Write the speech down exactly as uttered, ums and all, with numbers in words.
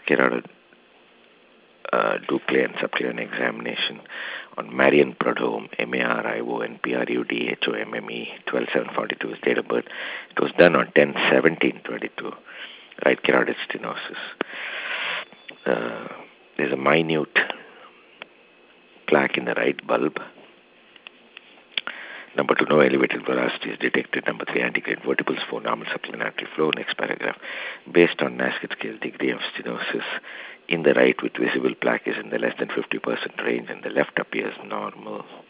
carotid uh, Duclay and subclinical examination on Marion Prudhomme, M A R I O N P R U D H O M M E, twelve seven forty-two, his date of birth. It was done on ten seventeen twenty-two, right carotid stenosis. Uh, there's a minute plaque in the right bulb. Number two, no elevated velocity is detected. Number three, antegrade vertebrals, four, normal subclinical artery flow. Next paragraph. Based on Nasket scale, degree of stenosis in the right with visible plaque is in the less than fifty percent range and the left appears normal.